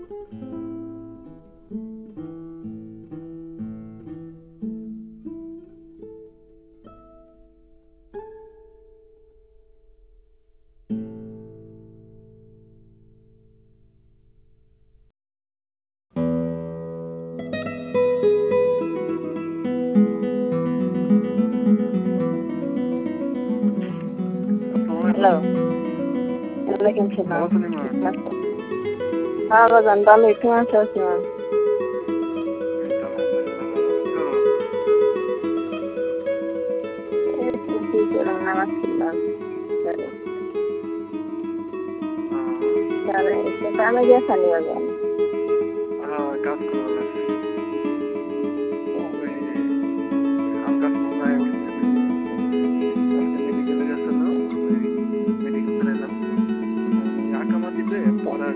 Hello, ওয়ালাইকুম সালাম। হ্যাঁ বাজান, ভালোই। কেমন আছো ম্যাম? নামাজ পড়লাম। কামে গেছেন বাজান? কাজ করবো